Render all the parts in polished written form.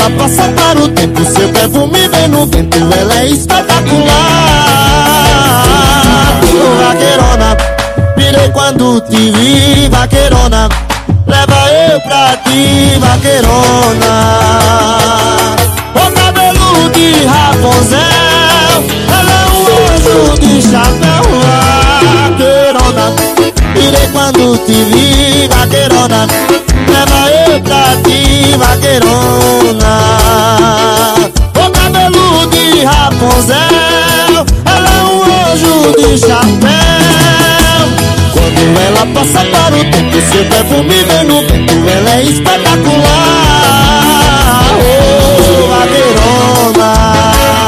ela passa para o tempo, seu perfume vem no vento, ela é espetacular. Vaqueirona, pirei quando te vi, vaqueirona, leva eu pra ti, vaqueirona. O cabelo de Rapunzel, ela é um anjo de chapéu, vaqueirona, pirei quando te vi, vaqueirona, leva eu pra ti, vaqueirona. O cabelo de Rapunzel, ela é um anjo de chapéu. Quando ela passa para o tempo, seu perfume vem no vento, ela é espetacular. Oh, vaqueirona.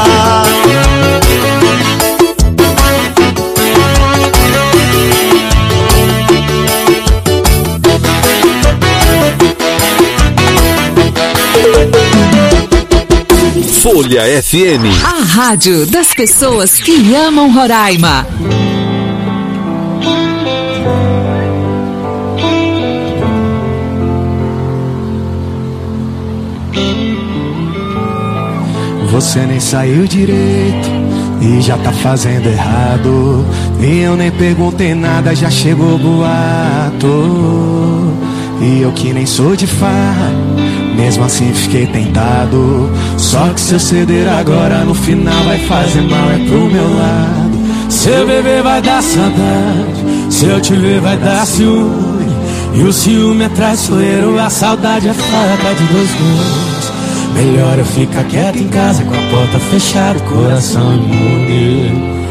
Folha FM, a rádio das pessoas que amam Roraima. Você nem saiu direito e já tá fazendo errado. E eu nem perguntei nada, já chegou boato. E eu que nem sou de farra, mesmo assim fiquei tentado. Só que se eu ceder agora, no final vai fazer mal, é pro meu lado. Se eu beber vai dar saudade, se eu te ver vai dar ciúme. E o ciúme é traiçoeiro, a saudade é faca de dois gumes. Melhor eu ficar quieto em casa, com a porta fechada, o coração imune.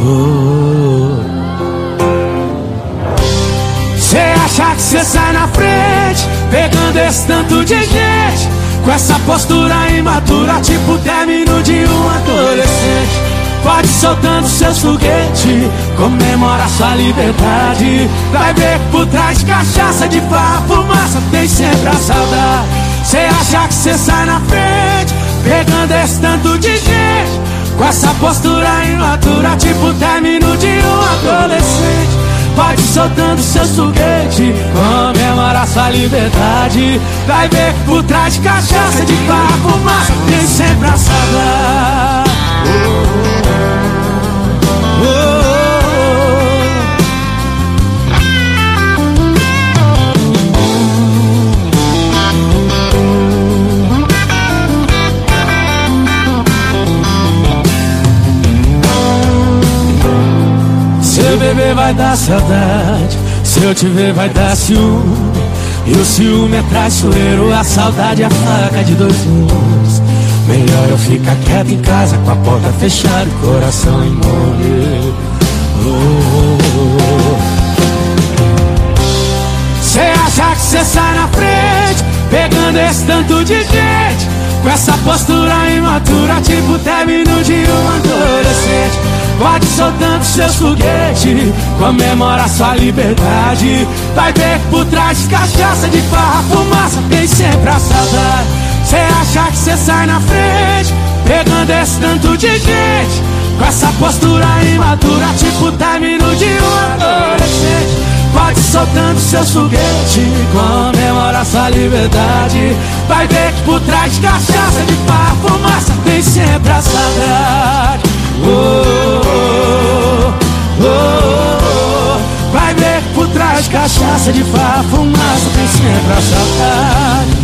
Cê acha que cê sai na frente, pegando esse tanto de gente, com essa postura imatura, tipo término de um adolescente. Pode ir soltando seus foguetes, comemora sua liberdade. Vai ver que por trás de cachaça, de farra, fumaça, tem sempre a saudade. Cê acha que cê sai na frente, pegando esse tanto de gente, com essa postura imatura, tipo término de um adolescente. Pode ir soltando seus foguetes, comemora sua liberdade. Vai ver que por trás de cachaça, de farra, fumaça, tem sempre a saudade. Se eu beber vai dar saudade, se eu te ver vai dar ciúme. E o ciúme é traiçoeiro, a saudade é a faca de dois gumes. Melhor eu ficar quieto em casa, com a porta fechada, o coração imune. Cê acha que cê sai na frente, pegando esse tanto de gente, com essa postura imatura, tipo término de um adolescente. Pode ir soltando seus foguetes, comemora sua liberdade. Vai ver que por trás de cachaça, de farra, fumaça, tem sempre a saudade. Cê acha que cê sai na frente, pegando esse tanto de gente, com essa postura imatura, tipo término de um adolescente. Pode ir soltando seus foguetes, comemora sua liberdade. Vai ver que por trás de cachaça, de farra, fumaça, tem sempre a saudade. Vai ver que por trás de cachaça, de farra, fumaça, tem sempre a saudade.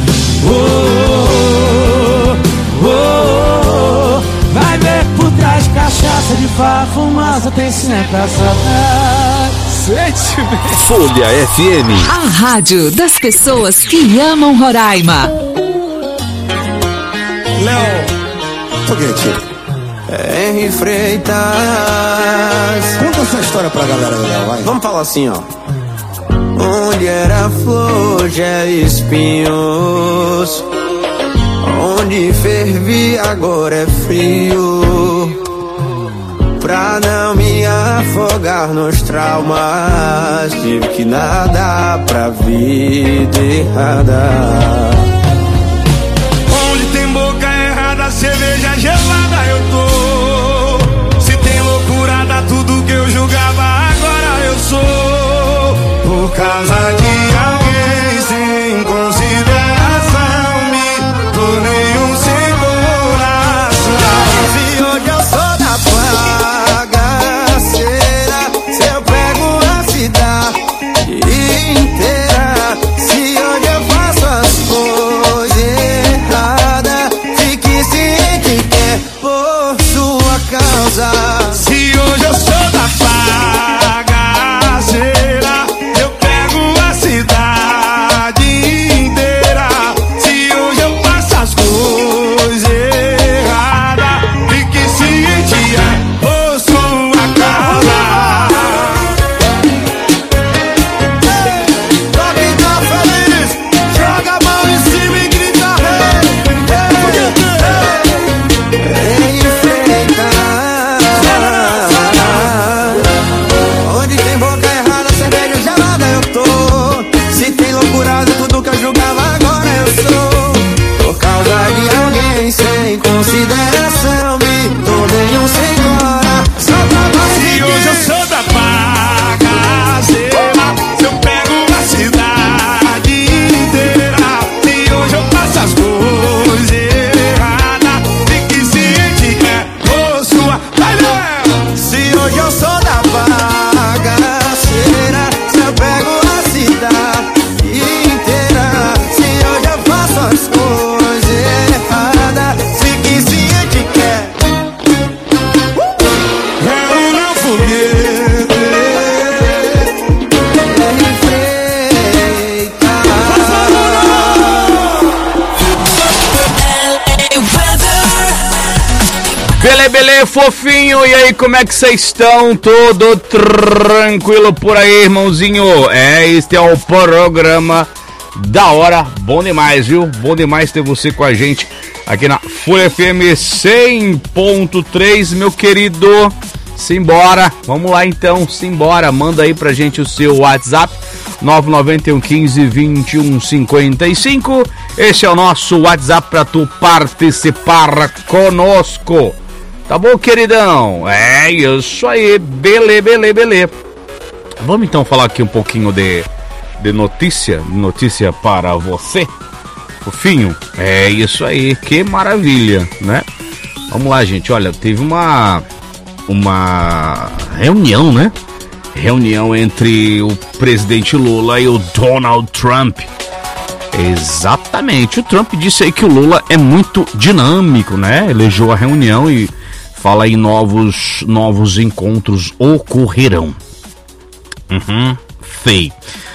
Vai ver que por trás de cachaça, de farra, fumaça, tem sempre a saudade. Folha FM, a rádio das pessoas que amam Roraima. Léo, foguete. Henri Freitas, conta essa história pra galera, Léo, vai. Vamos falar assim, ó. Onde era flor, já espinhos. Onde fervia, agora é frio. Pra não me afogar nos traumas, tive que nadar pra vida errada. Onde tem boca errada, cerveja gelada eu tô. Se tem loucura, dá tudo que eu julgava, agora eu sou. Por causa de alguém sem consideração, me tornei um beleza, fofinho? E aí, como é que vocês estão? Tudo tranquilo por aí, irmãozinho? Este é o programa da hora. Bom demais, viu? Bom demais ter você com a gente aqui na Folha FM 100.3, meu querido. Simbora, vamos lá então, simbora. Manda aí pra gente o seu WhatsApp 991 15 21 55. Esse é o nosso WhatsApp pra tu participar conosco. Tá bom, queridão? É isso aí, belê. Vamos então falar aqui um pouquinho de notícia para você, fofinho. É isso aí, que maravilha, né? Vamos lá, gente, olha, teve uma reunião, né? Reunião entre o presidente Lula e o Donald Trump. Exatamente, o Trump disse aí que o Lula é muito dinâmico, né? Elegeu a reunião e fala aí novos encontros ocorrerão. Feio.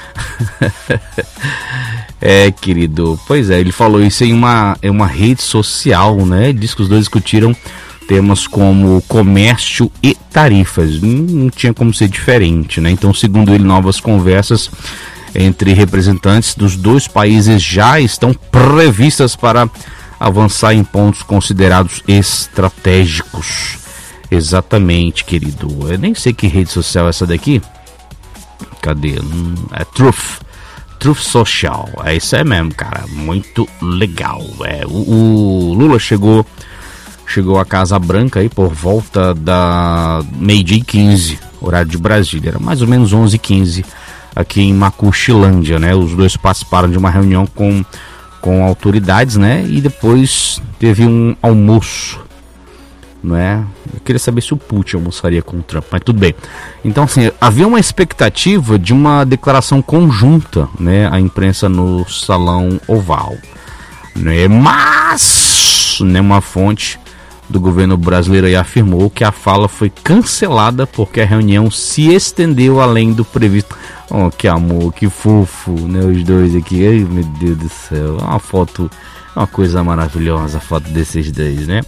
Querido, pois é, ele falou isso em uma rede social, né? Diz que os dois discutiram temas como comércio e tarifas. Não tinha como ser diferente, né? Então, segundo ele, novas conversas entre representantes dos dois países já estão previstas para avançar em pontos considerados estratégicos. Exatamente, querido. Eu nem sei que rede social é essa daqui. Cadê? É Truth Social. É isso aí mesmo, cara. Muito legal. O Lula chegou à Casa Branca aí por volta da meio-dia e 15, horário de Brasília. Era mais ou menos 11h15 aqui em Macuxilândia, né? Os dois participaram de uma reunião com autoridades, né? E depois teve um almoço, não é? Eu queria saber se o Putin almoçaria com o Trump, mas tudo bem. Então, assim, havia uma expectativa de uma declaração conjunta, né? A imprensa no Salão Oval, né? Mas, né, uma fonte do governo brasileiro aí afirmou que a fala foi cancelada porque a reunião se estendeu além do previsto. Oh, que amor, que fofo, né? Os dois aqui, ai meu Deus do céu, uma foto, uma coisa maravilhosa a foto desses dois, né?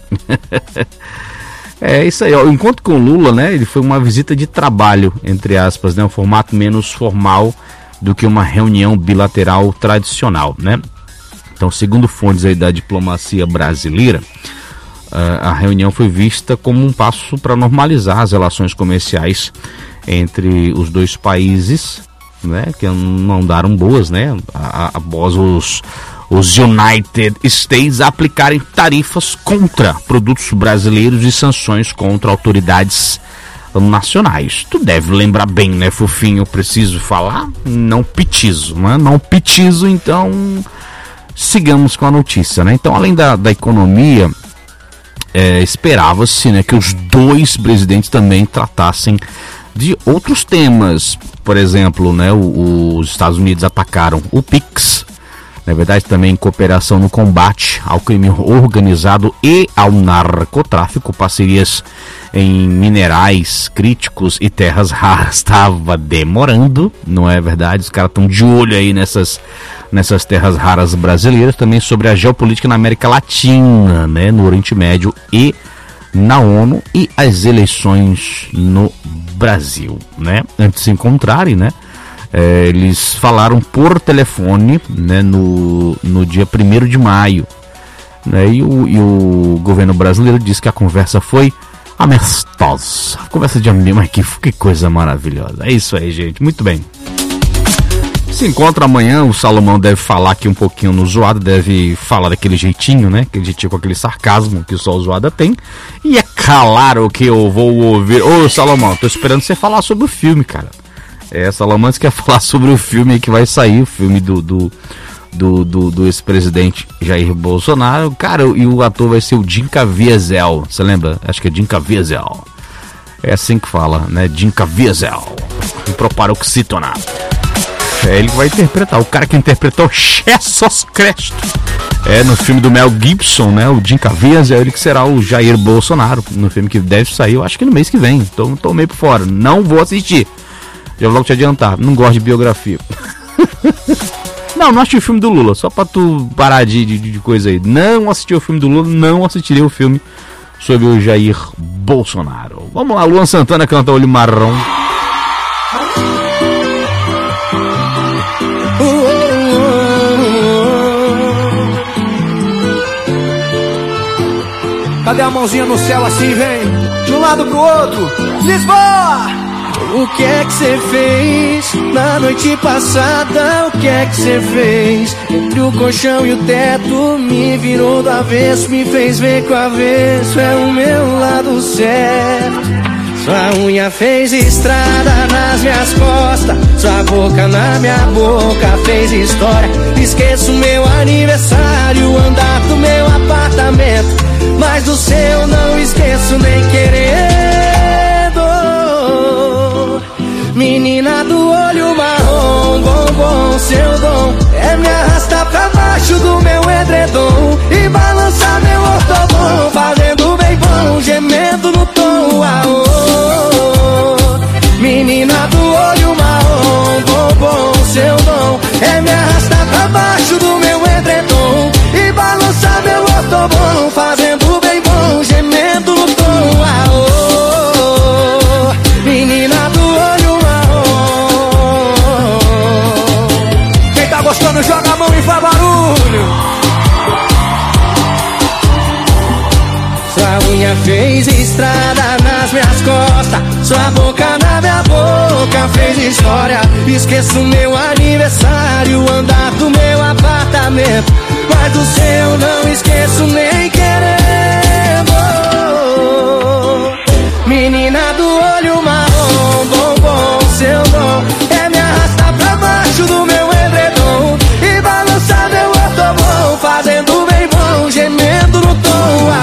É isso aí, ó. O encontro com o Lula, né? Ele foi uma visita de trabalho, entre aspas, né? Um formato menos formal do que uma reunião bilateral tradicional, né? Então, segundo fontes aí da diplomacia brasileira, a reunião foi vista como um passo para normalizar as relações comerciais entre os dois países, né, que não andaram boas, né, após os United States aplicarem tarifas contra produtos brasileiros e sanções contra autoridades nacionais. Tu deve lembrar bem, né, fofinho? Eu preciso falar? Não pitizo, né? Não pitizo, então sigamos com a notícia, né? Então, além da economia, esperava-se, né, que os dois presidentes também tratassem de outros temas. Por exemplo, né, os Estados Unidos atacaram o PIX, na verdade também em cooperação no combate ao crime organizado e ao narcotráfico, parcerias em minerais críticos e terras raras. Estava demorando, não é verdade? Os caras estão de olho aí nessas terras raras brasileiras. Também sobre a geopolítica na América Latina, né, no Oriente Médio e na ONU, e as eleições no Brasil, né? Antes de se encontrarem, né, eles falaram por telefone, né, no dia 1º de maio, né, e o governo brasileiro disse que a conversa foi amistosa. Conversa de amigo, mas que coisa maravilhosa. É isso aí, gente, muito bem. Se encontra amanhã, o Salomão deve falar aqui um pouquinho no Zoada, deve falar daquele jeitinho, né? Aquele jeitinho com aquele sarcasmo que só o Zoada tem. E é claro que eu vou ouvir... Ô, Salomão, tô esperando você falar sobre o filme, cara. Salomão, você quer falar sobre o filme que vai sair, o filme do ex-presidente Jair Bolsonaro. Cara, e o ator vai ser o Jim Caviezel. Você lembra? Acho que é Jim Caviezel. É assim que fala, né? Jim Caviezel. Proparoxítona. Ele vai interpretar, o cara que interpretou Jesus Cristo no filme do Mel Gibson, né? O Jim Caviezel, ele que será o Jair Bolsonaro no filme que deve sair, eu acho que no mês que vem. Então tô meio por fora, não vou assistir. Já vou logo te adiantar, não gosto de biografia. Não assisti o filme do Lula, só pra tu parar de coisa aí. Não assisti o filme do Lula, não assistiria o filme sobre o Jair Bolsonaro. Vamos lá, Luan Santana canta Olho Marrom. Cadê a mãozinha no céu assim, vem? De um lado pro outro, Lisboa! O que é que você fez na noite passada? O que é que você fez? Entre o colchão e o teto, me virou do avesso, me fez ver que o avesso é o meu lado certo. Sua unha fez estrada nas minhas costas, sua boca na minha boca fez história. Esqueço meu aniversário, andar do meu apartamento, mas do seu não esqueço nem querendo. Menina do olho marrom, bombom, seu dom é me arrastar pra baixo do meu edredom e balançar meu ortobom, fazendo bem bom, gemendo no tom. Menina do olho marrom, bombom, seu dom é me arrastar pra baixo do meu edredom e balançar meu ortobom, fazendo bem bom, gemendo no tom. Menina do olho marrom, quem tá gostando joga a mão e faz barulho. Sua unha fez estrada nas minhas costas, sua boca na minha boca fez história. Esqueço meu aniversário, andar do meu apartamento, mas do seu não esqueço nem querendo. Menina do olho marrom, bombom, seu dom é me arrastar pra baixo do meu edredom e balançar meu ortobom, fazendo bem bom, gemendo no tom.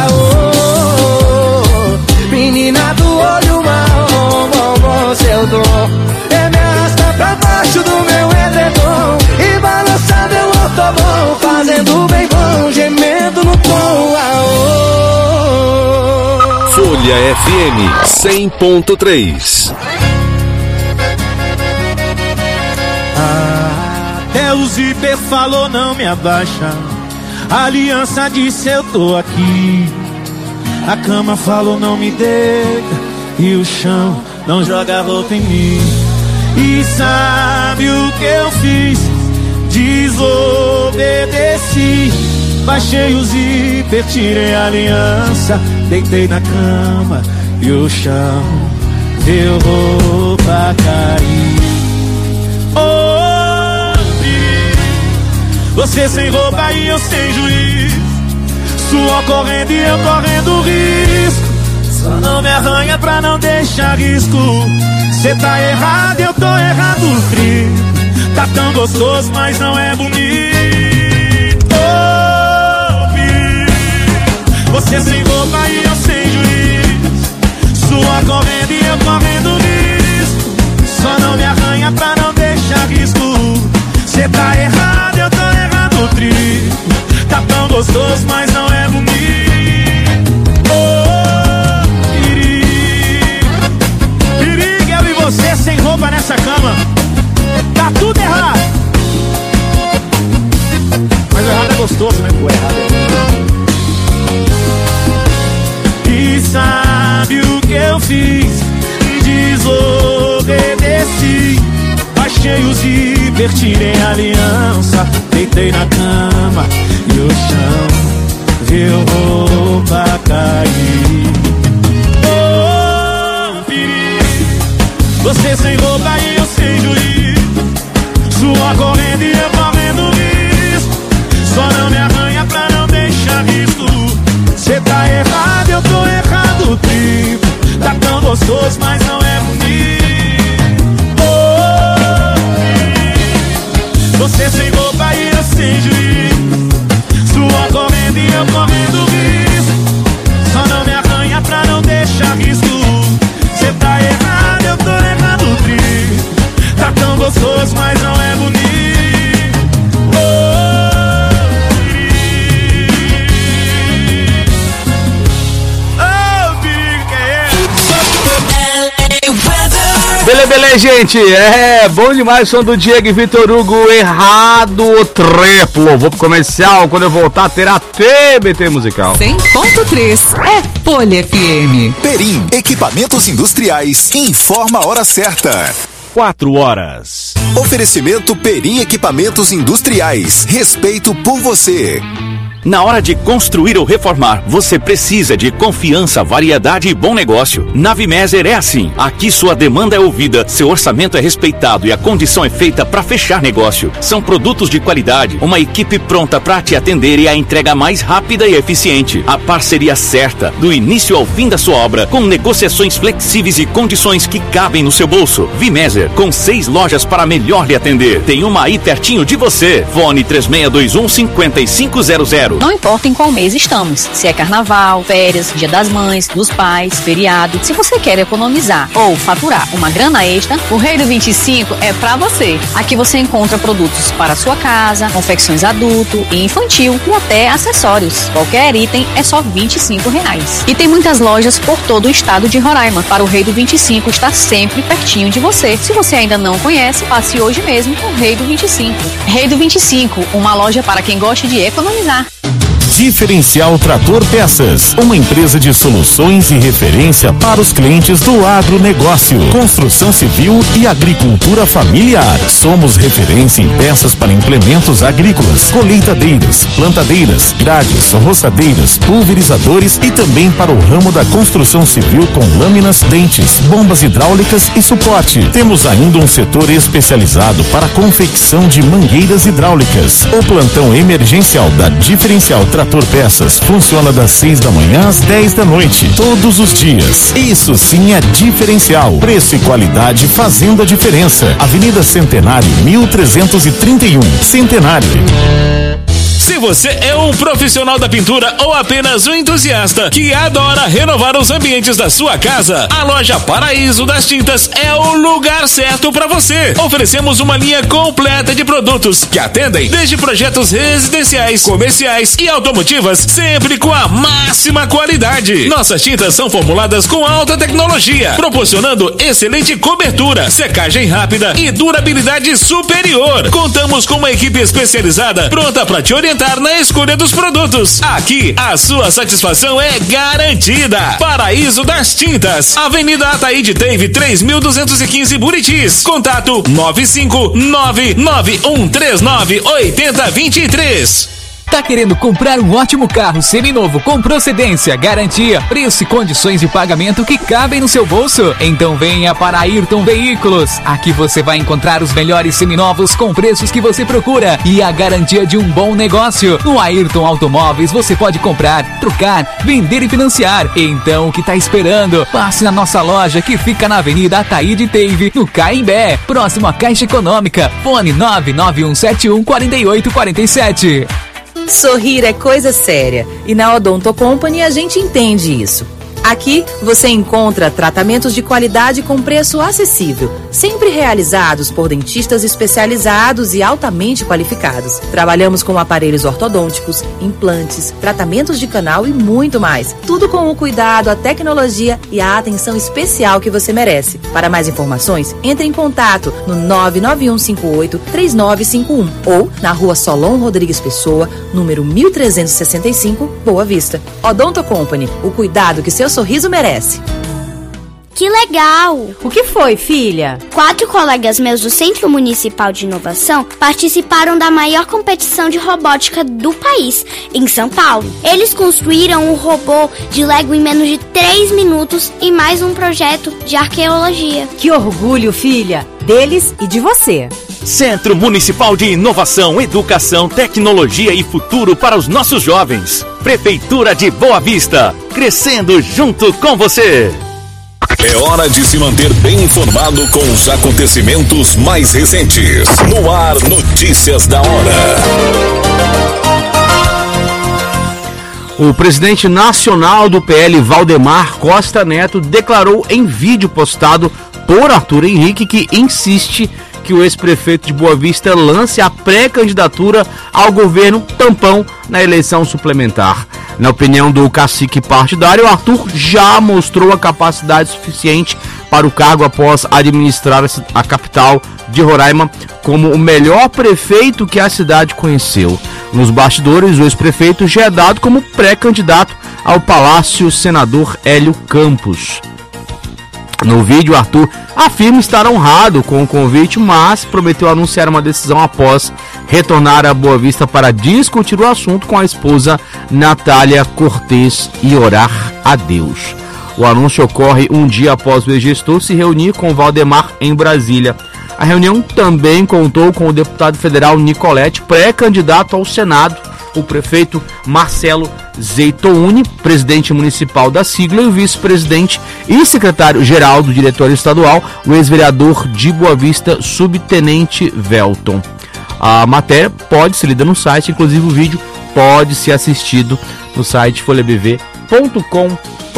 Menina do olho marrom, bombom, seu dom é me arrastar pra baixo do meu edredom e balançar meu ortobom, fazendo bem bom, gemendo no tom. Folha FM 100.3. Até o zíper falou não me abaixa, a aliança disse eu tô aqui, a cama falou não me deita e o chão não joga roupa em mim. E sabe o que eu fiz? Desobedeci, baixei o zíper, tirei a aliança, deitei na cama e o chão viu roupa cair. Você sem roupa e eu sem juiz, suor correndo e eu correndo risco. Só não me arranha pra não deixar risco. Cê tá errado, eu tô errado, frio. Tá tão gostoso, mas não é bonito. Você sem roupa e eu sem juiz, suor correndo e eu correndo risco. Só não me arranha pra não deixar risco. Cê tá errado, eu tô errado, trio. Tá tão gostoso, mas não é bonito. Perigo, eu e você sem roupa nessa cama. Tá tudo errado. Mas o errado é gostoso, né? O errado é. E sabe o que eu fiz? Desobedeci, baixei o zíper, tirei a aliança, deitei na cama e o chão viu roupa cair. Oh, perigo, você sem roupa e eu sem juiz, suor correndo e eu correndo risco. Só não me arranha pra não deixar risco. Cê tá errado, eu tô errado, tipo. Tá tão gostoso, mas não é bonito. Você sem roupa e eu sem juiz, suor correndo e eu correndo risco. Só não me arranha pra não deixar risco. Cê tá errado, eu tô errado, tri. Tá tão gostoso, mas não é bonito. Beleza, gente, bom demais o som do Diego e Vitor Hugo, errado o triplo. Vou pro comercial, quando eu voltar terá TBT musical 100.3 Folha FM. Perim, equipamentos industriais, informa a hora certa. 4 horas. Oferecimento Perim Equipamentos Industriais. Respeito por você. Na hora de construir ou reformar, você precisa de confiança, variedade e bom negócio. Na Vimeser é assim. Aqui sua demanda é ouvida, seu orçamento é respeitado e a condição é feita para fechar negócio. São produtos de qualidade, uma equipe pronta para te atender e a entrega mais rápida e eficiente. A parceria certa, do início ao fim da sua obra, com negociações flexíveis e condições que cabem no seu bolso. Vimeser, com 6 lojas para melhor lhe atender. Tem uma aí pertinho de você. Fone 3621-5500. Não importa em qual mês estamos, se é carnaval, férias, dia das mães, dos pais, feriado. Se você quer economizar ou faturar uma grana extra, o Rei do 25 é pra você. Aqui você encontra produtos para sua casa, confecções adulto e infantil e até acessórios. Qualquer item é só R$25. E tem muitas lojas por todo o estado de Roraima. Para o Rei do 25 estar sempre pertinho de você. Se você ainda não conhece, passe hoje mesmo no Rei do 25. Rei do 25, uma loja para quem gosta de economizar. Diferencial Trator Peças, uma empresa de soluções e referência para os clientes do agronegócio, construção civil e agricultura familiar. Somos referência em peças para implementos agrícolas, colheitadeiras, plantadeiras, grades, roçadeiras, pulverizadores e também para o ramo da construção civil com lâminas, dentes, bombas hidráulicas e suporte. Temos ainda um setor especializado para a confecção de mangueiras hidráulicas. O plantão emergencial da Diferencial Trator Peças funciona das 6 da manhã às 10 da noite, todos os dias. Isso sim é diferencial. Preço e qualidade fazendo a diferença. Avenida Centenário, 1331, Centenário. Se você é um profissional da pintura ou apenas um entusiasta que adora renovar os ambientes da sua casa, a loja Paraíso das Tintas é o lugar certo para você. Oferecemos uma linha completa de produtos que atendem desde projetos residenciais, comerciais e automotivas, sempre com a máxima qualidade. Nossas tintas são formuladas com alta tecnologia, proporcionando excelente cobertura, secagem rápida e durabilidade superior. Contamos com uma equipe especializada pronta para te orientar na escolha dos produtos. Aqui, a sua satisfação é garantida. Paraíso das Tintas, Avenida Ataíde Teve 3215 Buritis. Contato 95991398023. Tá querendo comprar um ótimo carro seminovo com procedência, garantia, preço e condições de pagamento que cabem no seu bolso? Então venha para Ayrton Veículos. Aqui você vai encontrar os melhores seminovos com preços que você procura e a garantia de um bom negócio. No Ayrton Automóveis você pode comprar, trocar, vender e financiar. Então o que tá esperando? Passe na nossa loja que fica na Avenida Ataíde Teve, no Caimbé, próximo à Caixa Econômica. Fone 991714847. Sorrir é coisa séria e na Odonto Company a gente entende isso. Aqui você encontra tratamentos de qualidade com preço acessível, sempre realizados por dentistas especializados e altamente qualificados. Trabalhamos com aparelhos ortodônticos, implantes, tratamentos de canal e muito mais. Tudo com o cuidado, a tecnologia e a atenção especial que você merece. Para mais informações, entre em contato no 99158-3951 ou na Rua Solon Rodrigues Pessoa, número 1365, Boa Vista. Odonto Company, o cuidado que seu sorriso merece. Que legal! O que foi, filha? 4 colegas meus do Centro Municipal de Inovação participaram da maior competição de robótica do país, em São Paulo. Eles construíram um robô de Lego em menos de 3 minutos e mais um projeto de arqueologia. Que orgulho, filha! Deles e de você. Centro Municipal de Inovação, Educação, Tecnologia e Futuro para os nossos jovens. Prefeitura de Boa Vista, crescendo junto com você. É hora de se manter bem informado com os acontecimentos mais recentes. No ar, notícias da hora. O presidente nacional do PL, Valdemar Costa Neto, declarou em vídeo postado por Arthur Henrique que insiste que o ex-prefeito de Boa Vista lance a pré-candidatura ao governo tampão na eleição suplementar. Na opinião do cacique partidário, Arthur já mostrou a capacidade suficiente para o cargo após administrar a capital de Roraima como o melhor prefeito que a cidade conheceu. Nos bastidores, o ex-prefeito já é dado como pré-candidato ao Palácio Senador Hélio Campos. No vídeo, Arthur afirma estar honrado com o convite, mas prometeu anunciar uma decisão após retornar a Boa Vista para discutir o assunto com a esposa Natália Cortez e orar a Deus. O anúncio ocorre um dia após o ex-gestor se reunir com Valdemar em Brasília. A reunião também contou com o deputado federal Nicolete, pré-candidato ao Senado, o prefeito Marcelo Zeitouni, presidente municipal da sigla, e o vice-presidente e secretário-geral do diretório estadual, o ex-vereador de Boa Vista, subtenente Velton. A matéria pode ser lida no site, inclusive o vídeo pode ser assistido no site folhabv.com.br.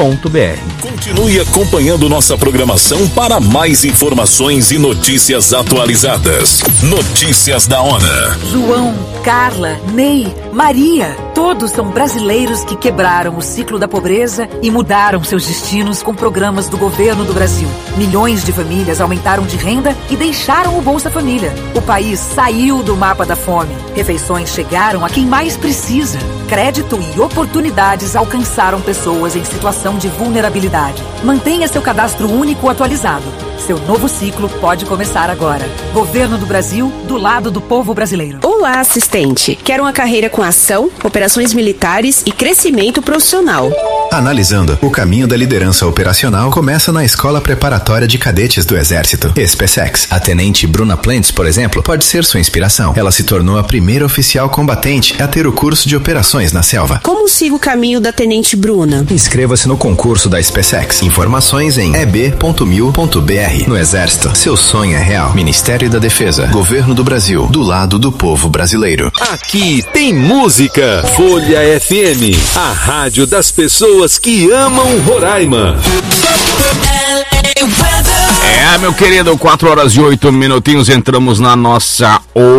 Continue acompanhando nossa programação para mais informações e notícias atualizadas. Notícias da hora. João, Carla, Ney, Maria, todos são brasileiros que quebraram o ciclo da pobreza e mudaram seus destinos com programas do governo do Brasil. Milhões de famílias aumentaram de renda e deixaram o Bolsa Família. O país saiu do mapa da fome. Refeições chegaram a quem mais precisa. Crédito e oportunidades alcançaram pessoas em situação de vulnerabilidade. Mantenha seu cadastro único atualizado. Seu novo ciclo pode começar agora. Governo do Brasil, do lado do povo brasileiro. Olá, assistente. Quer uma carreira com ação, operações militares e crescimento profissional? Analisando, o caminho da liderança operacional começa na Escola Preparatória de Cadetes do Exército, SpaceX. A tenente Bruna Plentes, por exemplo, pode ser sua inspiração. Ela se tornou a primeira oficial combatente a ter o curso de operações na selva. Como siga o caminho da tenente Bruna? Inscreva-se no concurso da SpaceX. Informações em eb.mil.br. No Exército, seu sonho é real. Ministério da Defesa, Governo do Brasil, do lado do povo brasileiro. Aqui tem música. Folha FM, a rádio das pessoas que amam Roraima. Meu querido, 4h08, entramos na nossa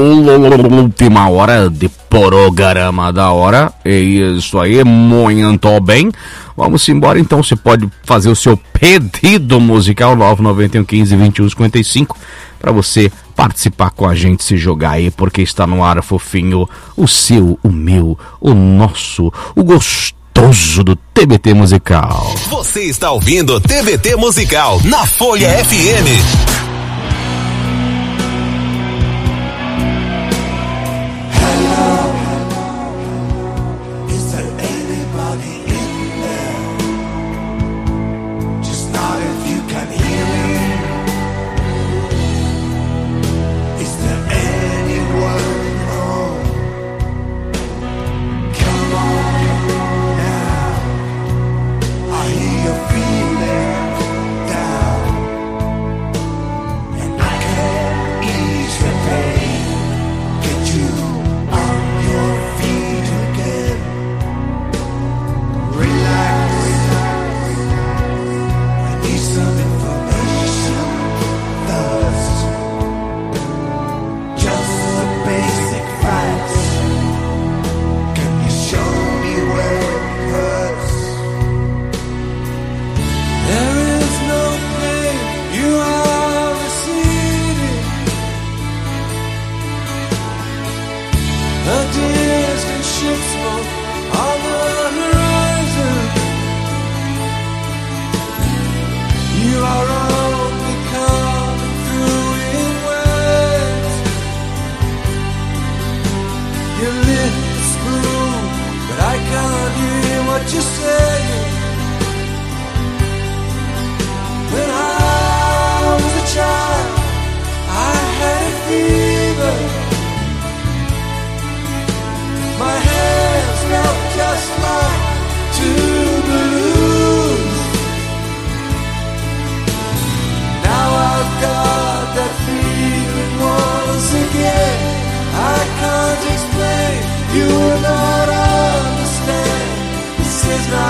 última hora de programa da hora. É isso aí, muito bem. Vamos embora então, você pode fazer o seu pedido musical 991 15 21 55 para você participar com a gente, se jogar aí, porque está no ar, fofinho, o seu, o meu, o nosso, o gostoso do TBT Musical. Você está ouvindo TBT Musical na Folha FM. You will not understand. This is not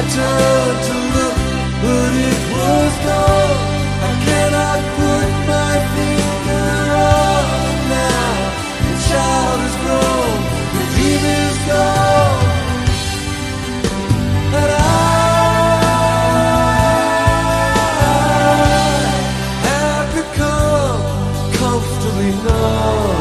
turned to look, but it was gone. I cannot put my finger on it now. The child is grown, the dream is gone, and I have become comfortably numb.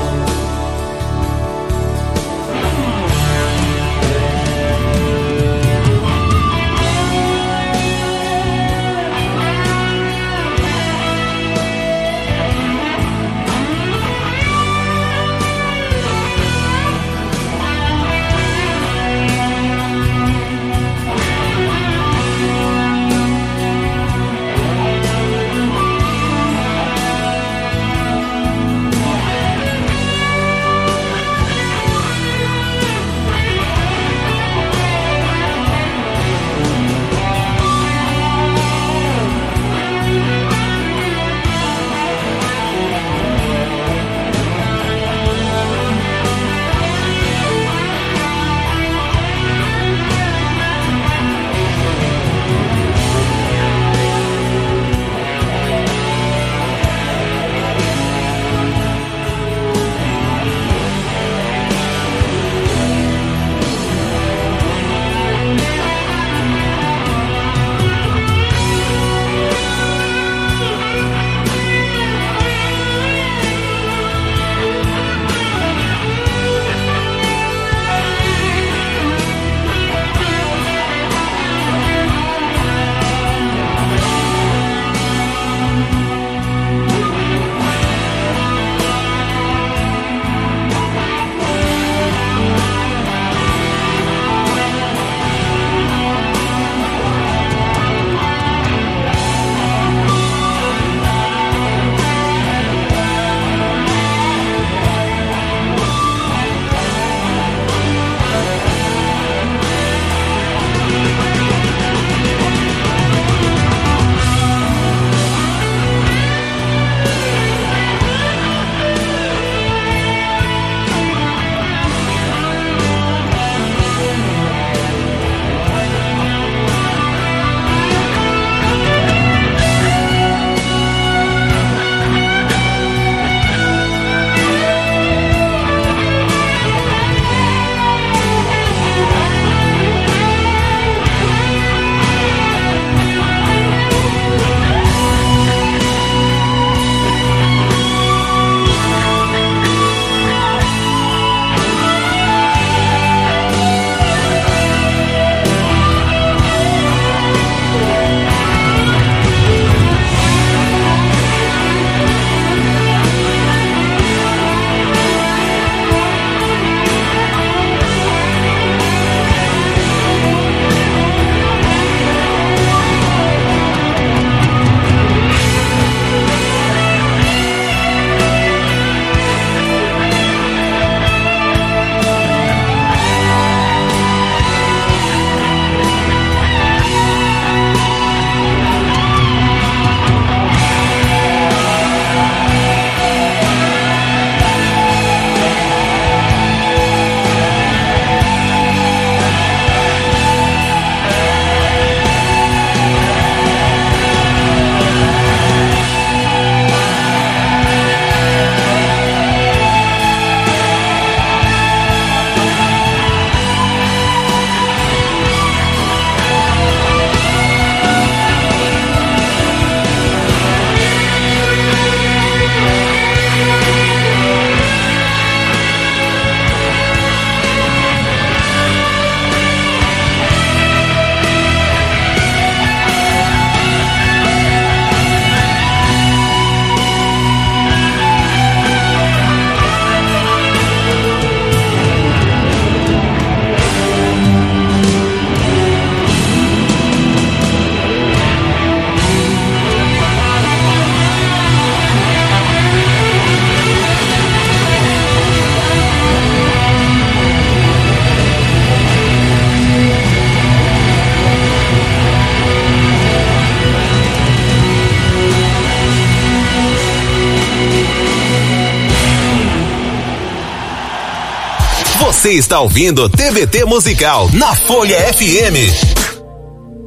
Você está ouvindo TVT Musical na Folha FM.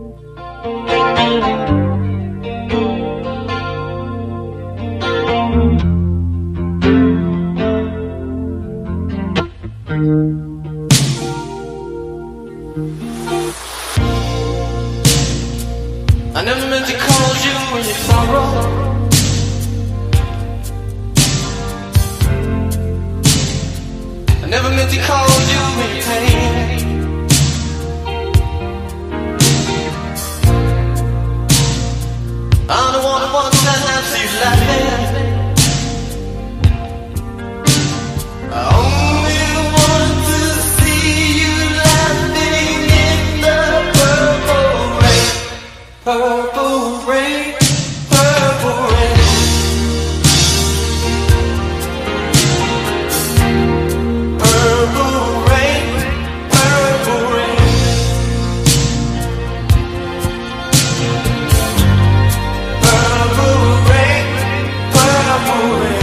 I never meant to cause you any sorrow. I never meant to cause you any pain. I'm the one who wants to have you laughing. I only want to see you laughing in the purple rain. Purple rain, purple rain. Purple rain, purple rain. Purple rain, purple rain.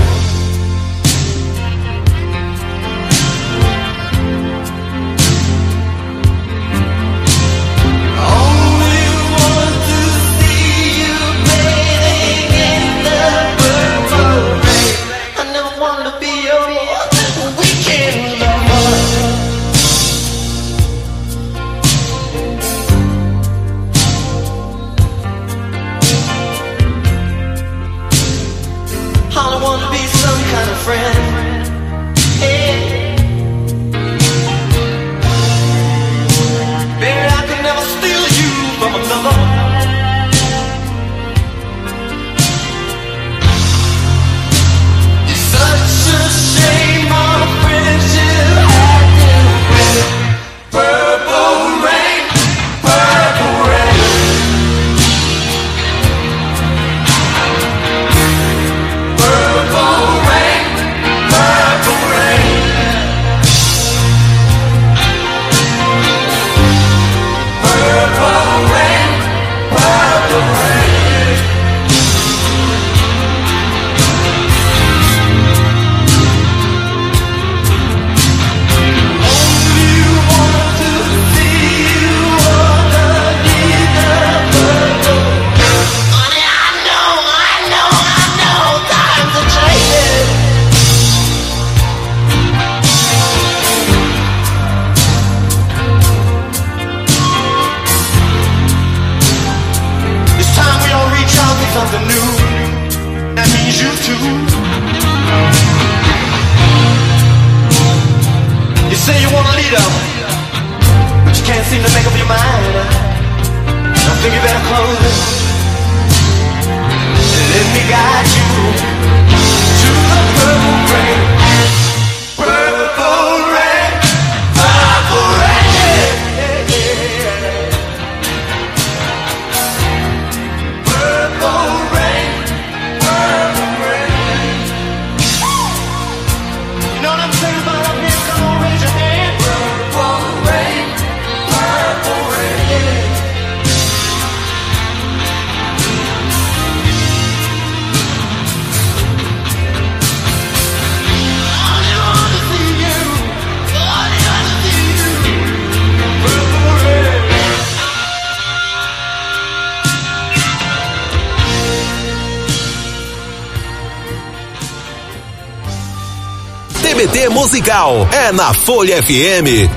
Only want to see you bathing in the purple rain. I never wanted to be your weekend lover. I don't want to be some kind of friend. Hey. Baby, I could never steal you from another. It's such a shame our friendship had to end. Purple rain, purple rain. Purple rain, purple rain. Purple rain, purple rain. Only want to see you underneath the purple. Honey, I know, times are changing. It's time we all reach out for something new. That means you too. You say you want a leader, but you can't seem to make up your mind. I think you better close it and let me guide you to the purple rain. Purple rain, purple rain. Purple rain, purple rain. You know what I'm saying about up here? Come on, raise your hand. Purple rain, purple rain. Only want to see you. Only want to see you. Purple rain. TBT Musical é na Folha FM.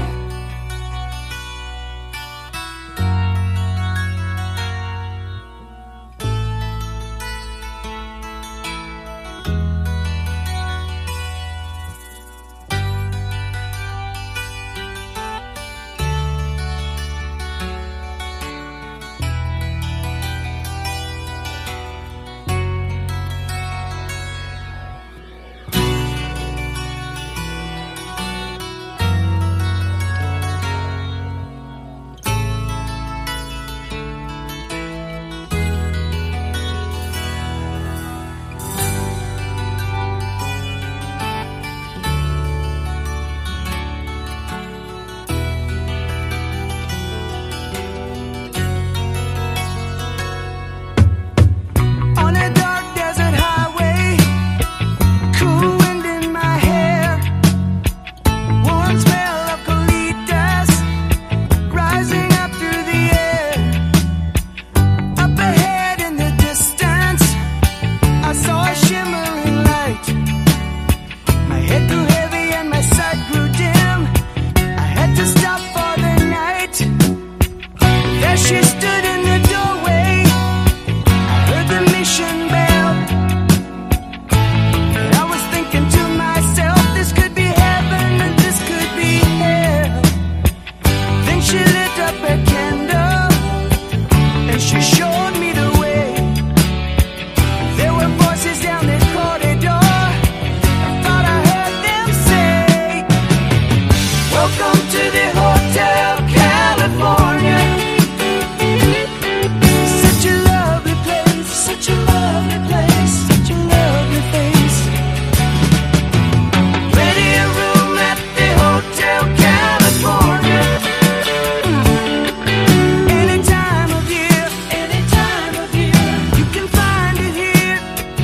to the Hotel California. Such a lovely place, such a lovely place, such a lovely face. Plenty of room at the Hotel California. Any time of year, you can find it here.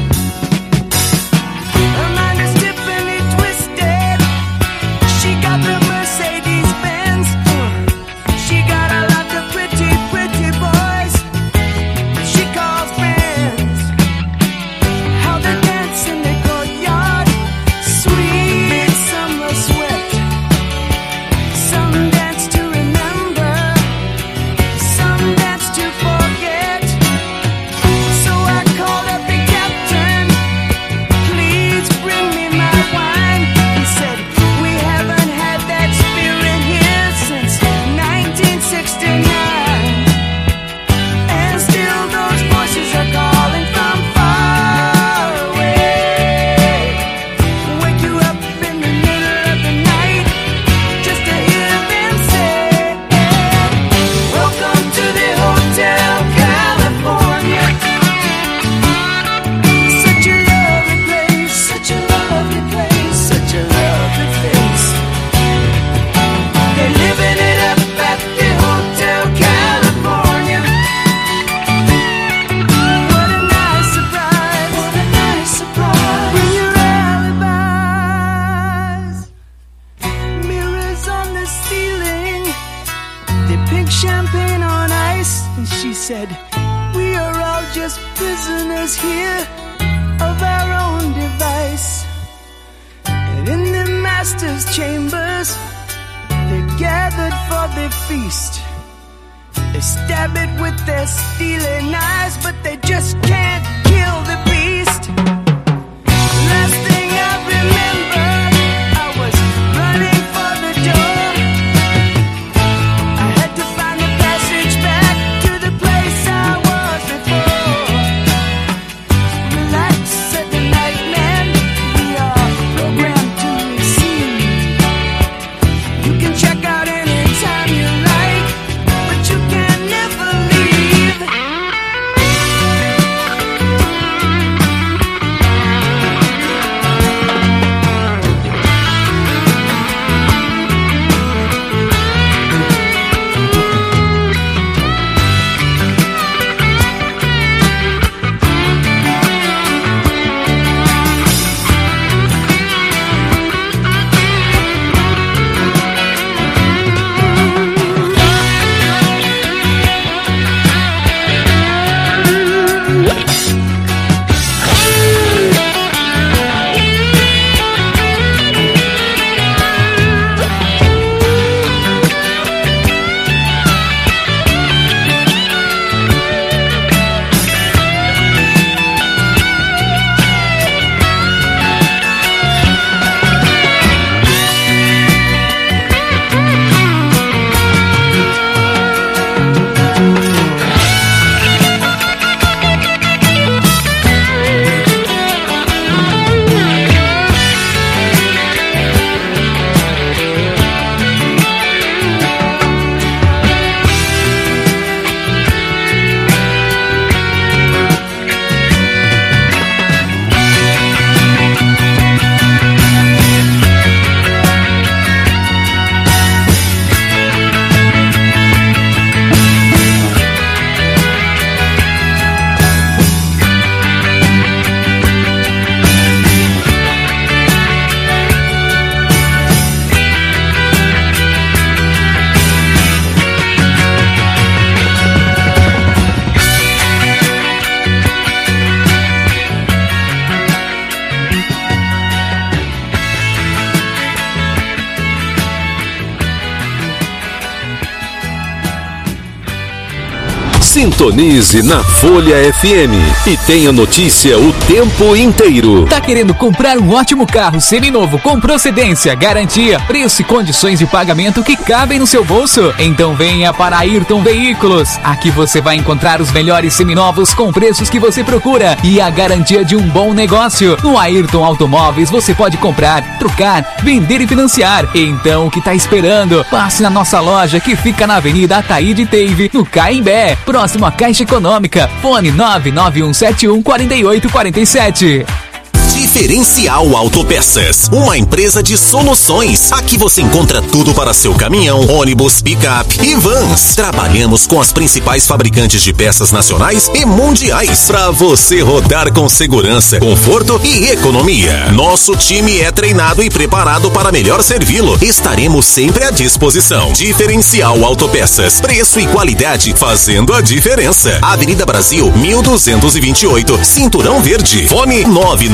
Her mind is Tiffany twisted. She got the Mercedes Benz. She got a lot of pretty, pretty boys she calls friends. How they dance in the courtyard, sweet summer sweat. Some dance to remember, some dance to forget. So I called up the captain, please bring me my wine. He said, we haven't had that spirit here since 1969. And still those voices are calling from far away. Wake you up in the middle of the night just to hear them say, welcome to the Hotel California. Such a lovely place, such a lovely place, such a lovely place. They're living it up at the Hotel California. What a nice surprise, what a nice surprise. Bring your alibis. Mirrors on the ceiling, they pink champagne on ice. And she said, we are all just prisoners here of our own device. And in the master's chambers, they gathered for the feast. They stab it with their steely knives, but they just can't kill the beast. Last thing I remember, I was running for the door. I had to find the passage back to the place I was before. Relax, said the nightman, we are programmed to receive. You can check out anytime you like, but you can never leave. Sintonize na Folha FM e tenha notícia o tempo inteiro. Tá querendo comprar um ótimo carro seminovo com procedência, garantia, preço e condições de pagamento que cabem no seu bolso? Então venha para Ayrton Veículos. Aqui você vai encontrar os melhores seminovos com preços que você procura e a garantia de um bom negócio. No Ayrton Automóveis você pode comprar, trocar, vender e financiar. Então o que tá esperando? Passe na nossa loja que fica na Avenida Ataíde Teive, no Caimbé, próximo à Caixa Econômica. Fone 991714847. Diferencial Autopeças, uma empresa de soluções. Aqui você encontra tudo para seu caminhão, ônibus, picape e vans. Trabalhamos com as principais fabricantes de peças nacionais e mundiais para você rodar com segurança, conforto e economia. Nosso time é treinado e preparado para melhor servi-lo. Estaremos sempre à disposição. Diferencial Autopeças, preço e qualidade fazendo a diferença. Avenida Brasil 1228, Cinturão Verde. Fone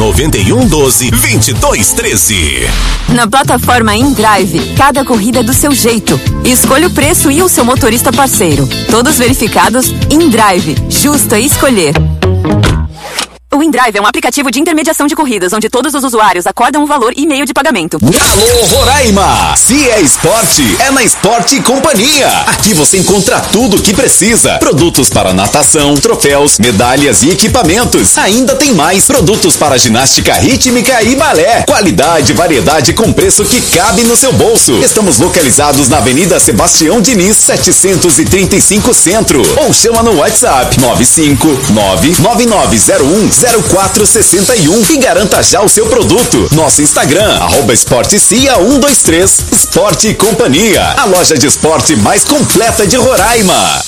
99112-2213. Na plataforma InDrive, cada corrida é do seu jeito. Escolha o preço e o seu motorista parceiro. Todos verificados. InDrive, justo a escolher. O InDrive é um aplicativo de intermediação de corridas, onde todos os usuários acordam um valor e meio de pagamento. Alô, Roraima! Se é esporte, é na Esporte Companhia. Aqui você encontra tudo o que precisa. Produtos para natação, troféus, medalhas e equipamentos. Ainda tem mais produtos para ginástica rítmica e balé. Qualidade e variedade com preço que cabe no seu bolso. Estamos localizados na Avenida Sebastião Diniz, 735 Centro. Ou chama no WhatsApp 95999010461 e garanta já o seu produto. Nosso Instagram, @esportecia123. Esporte Companhia, a loja de esporte mais completa de Roraima.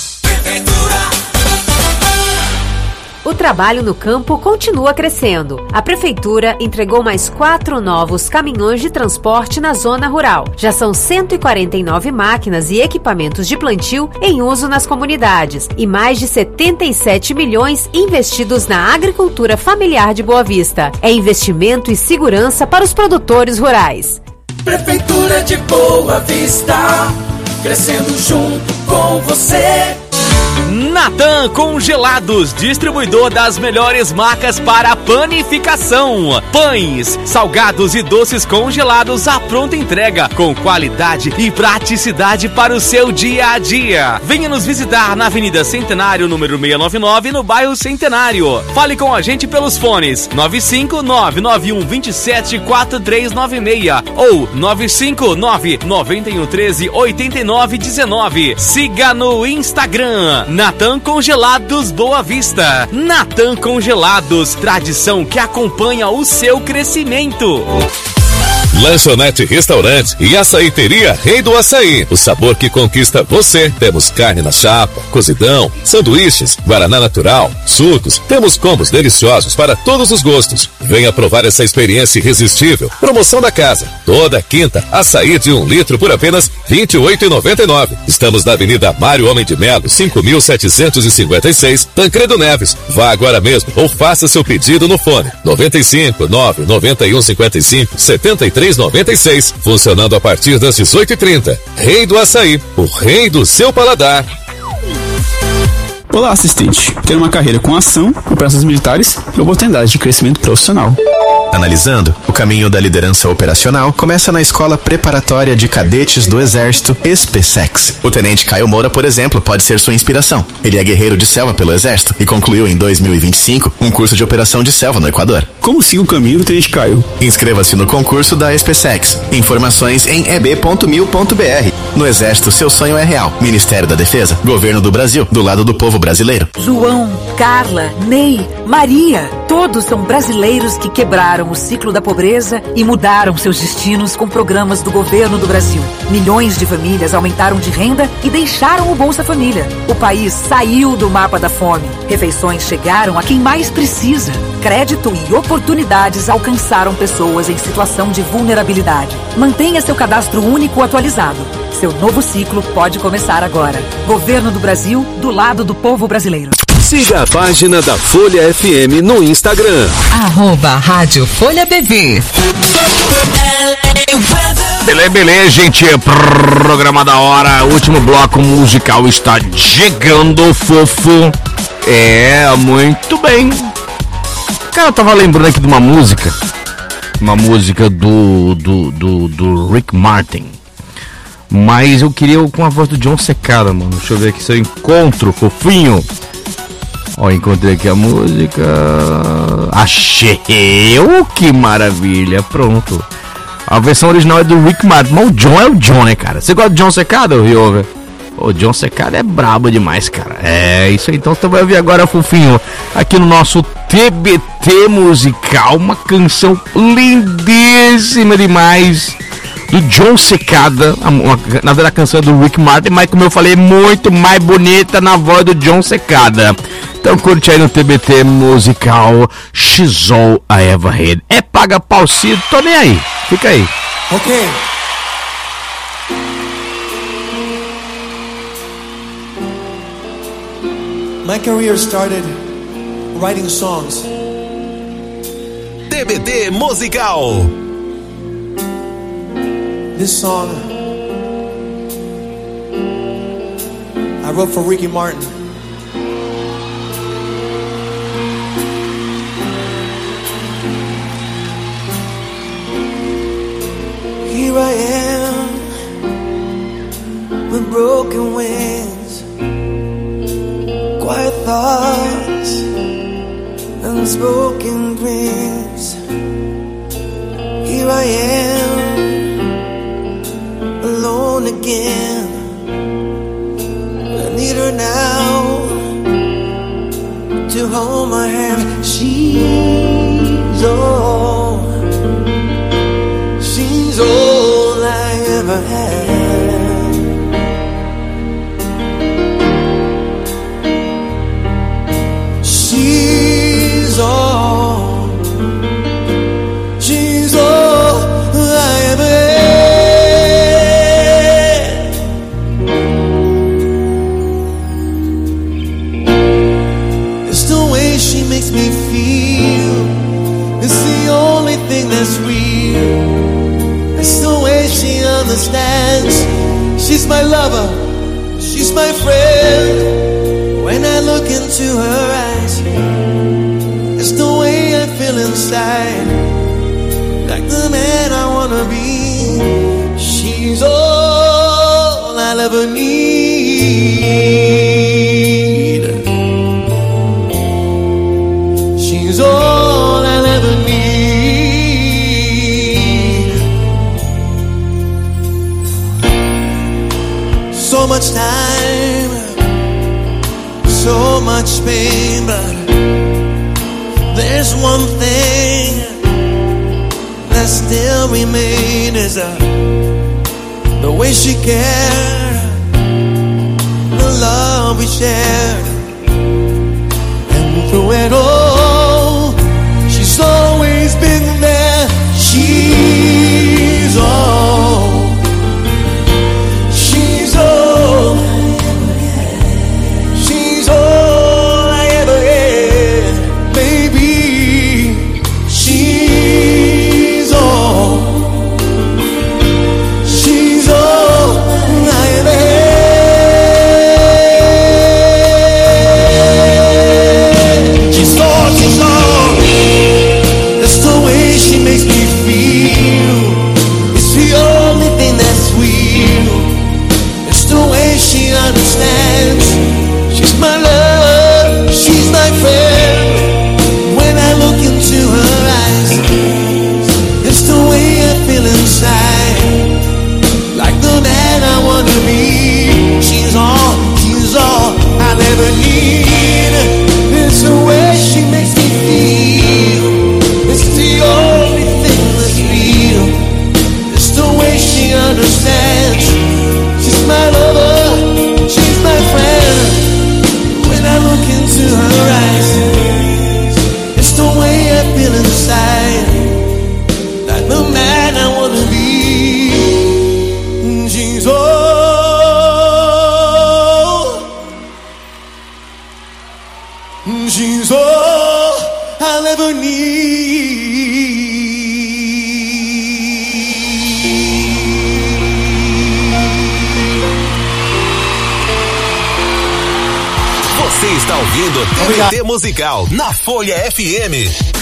O trabalho no campo continua crescendo. A Prefeitura entregou mais 4 novos caminhões de transporte na zona rural. Já são 149 máquinas e equipamentos de plantio em uso nas comunidades e mais de 77 milhões investidos na agricultura familiar de Boa Vista. É investimento e segurança para os produtores rurais. Prefeitura de Boa Vista, crescendo junto com você. Natan Congelados, distribuidor das melhores marcas para panificação. Pães, salgados e doces congelados à pronta entrega, com qualidade e praticidade para o seu dia a dia. Venha nos visitar na Avenida Centenário, número 699, no bairro Centenário. Fale com a gente pelos fones 95991274396 ou 95991138919. Siga no Instagram Natan Congelados Boa Vista. Natan Congelados, tradição que acompanha o seu crescimento. Lanchonete, restaurante e açaiteria Rei do Açaí. O sabor que conquista você. Temos carne na chapa, cozidão, sanduíches, guaraná natural, sucos. Temos combos deliciosos para todos os gostos. Venha provar essa experiência irresistível. Promoção da casa. Toda quinta, açaí de 1 litro por apenas R$ 28,99. Estamos na Avenida Mário Homem de Melo, 5.756, Tancredo Neves. Vá agora mesmo ou faça seu pedido no fone 95 99155 7396, funcionando a partir das 18h30. Rei do Açaí, o rei do seu paladar. Olá, assistente. Quero uma carreira com ação, operações militares e oportunidades de crescimento profissional. Analisando, o caminho da liderança operacional começa na Escola Preparatória de Cadetes do Exército, SPSEX. O Tenente Caio Moura, por exemplo, pode ser sua inspiração. Ele é guerreiro de selva pelo Exército e concluiu em 2025 um curso de operação de selva no Equador. Como siga o caminho do Tenente Caio? Inscreva-se no concurso da SPSEX. Informações em eb.mil.br. No Exército, seu sonho é real. Ministério da Defesa, Governo do Brasil, do lado do povo brasileiro. João, Carla, Ney, Maria, todos são brasileiros que quebraram o ciclo da pobreza e mudaram seus destinos com programas do governo do Brasil. Milhões de famílias aumentaram de renda e deixaram o Bolsa Família. O país saiu do mapa da fome. Refeições chegaram a quem mais precisa. Crédito e oportunidades alcançaram pessoas em situação de vulnerabilidade. Mantenha seu cadastro único atualizado. Seu novo ciclo pode começar agora. Governo do Brasil, do lado do povo brasileiro. Siga a página da Folha FM no Instagram. @Rádio Folha BV. Beleza, gente. Programa da hora. Último bloco musical está chegando, fofo. É, muito bem. Cara, eu tava lembrando aqui de uma música. Uma música do Rick Martin. Mas eu queria com a voz do John Secada, mano. Deixa eu ver aqui se eu encontro, fofinho. Ó, encontrei aqui a música. Achei! Que maravilha! Pronto. A versão original é do Rick Martin. Mas o John é o John, né, cara? Você gosta do John Secada, Riover? O John Secada é brabo demais, cara. É isso aí. Então você vai ouvir agora, fofinho, aqui no nosso TBT musical, uma canção lindíssima demais do John Secada. Na verdade, a canção é do Rick Martin, mas como eu falei, muito mais bonita na voz do John Secada. Então curte aí no TBT musical She's All I Ever Had. É paga paucito, tô nem aí. Fica aí. Ok. My career started writing songs. TBT musical. This song I wrote for Ricky Martin. Here I am with broken wings, quiet thoughts, unspoken dreams. Here I am, alone again. I need her now to hold my hand. She's all I ever had. She's all I ever had. It's the way she makes me feel. It's the only thing that's real. It's the way she understands. She's my lover, she's my friend. When I look into her eyes, it's the way I feel inside, like the man I wanna be. She's all I'll ever need. She's all I'll ever need. So much time, so much pain, but there's one thing that still remains, the way she cared, the love we shared, and through it all, she's always been there. She's all I ever had, baby. She's all I ever had. She's all. That's the way she makes me feel. It's the only thing that's real. It's the way she understands. She's my love, she's my friend. When I look into her eyes, it's the way I feel inside, like the man I wanna be. She's all I'll ever need. It's the way she makes me feel. It's the only thing that's real. It's the way she understands. She's my lover, she's my friend. When I look into her eyes, it's the way I feel inside, like the man I wanna be. She's all I'll ever need. está ouvindo TBT Musical na Folha FM.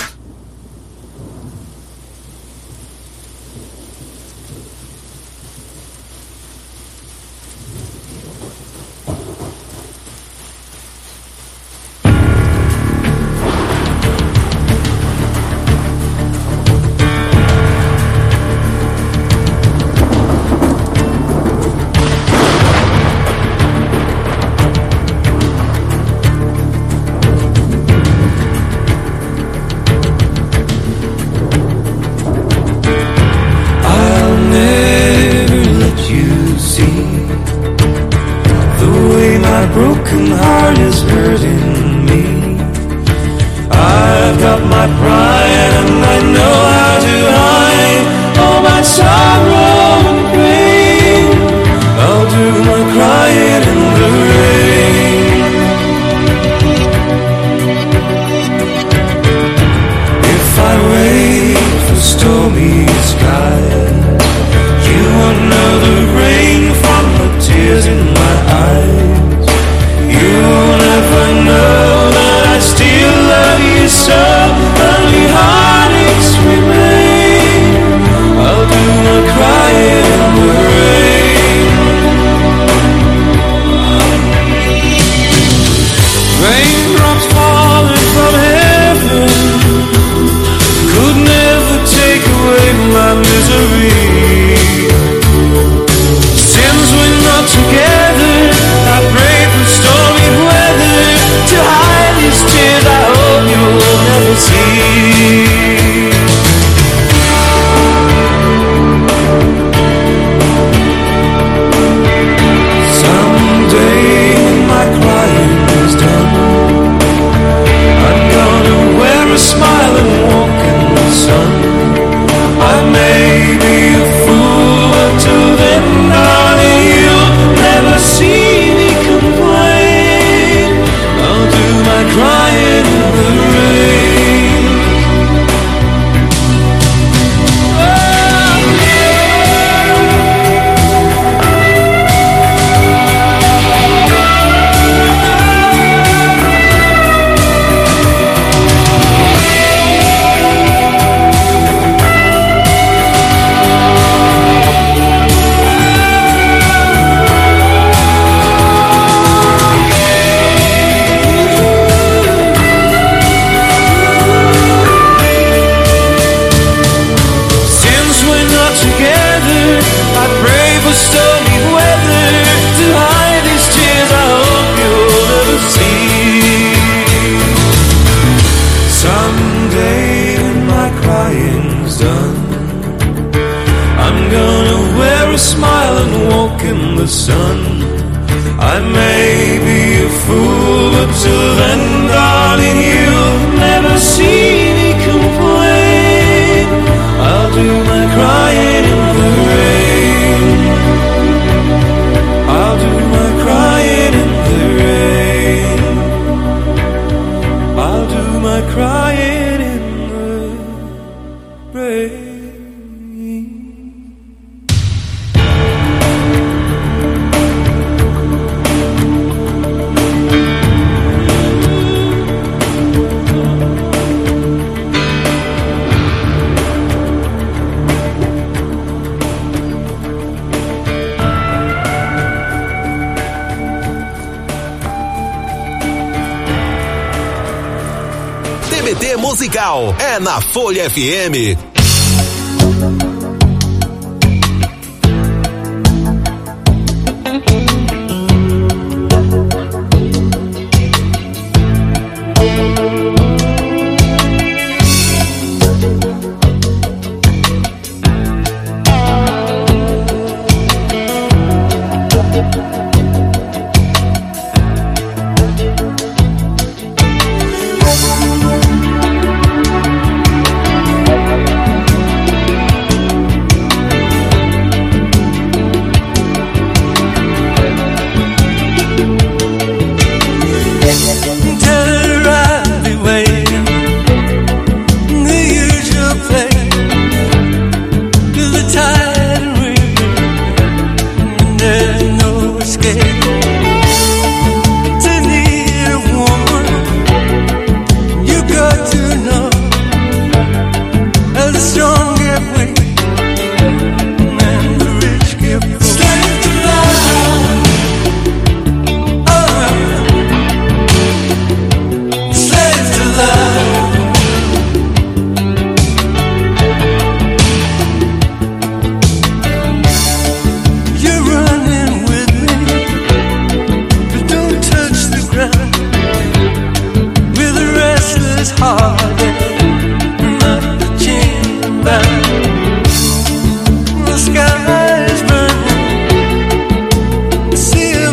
TBT Musical é na Folha FM. escape.